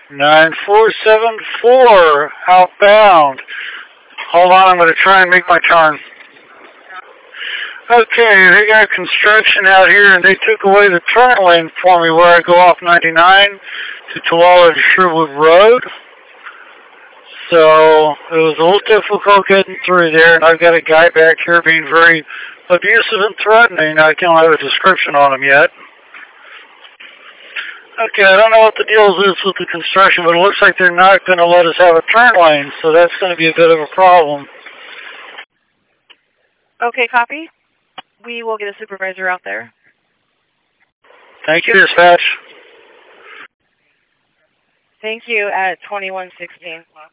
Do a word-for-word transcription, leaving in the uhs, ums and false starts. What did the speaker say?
nine four seven four outbound. Hold on, I'm going to try and make my turn. Okay, they got construction out here, and they took away the turn lane for me where I go off ninety-nine to Tooele to Sherwood Road. So it was a little difficult getting through there, and I've got a guy back here being very abusive and threatening. I don't have a description on him yet. Okay, I don't know what the deal is with the construction, but it looks like they're not going to let us have a turn lane, so that's going to be a bit of a problem. Okay, copy. We will get a supervisor out there. Thank you, dispatch. Thank you at twenty-one sixteen.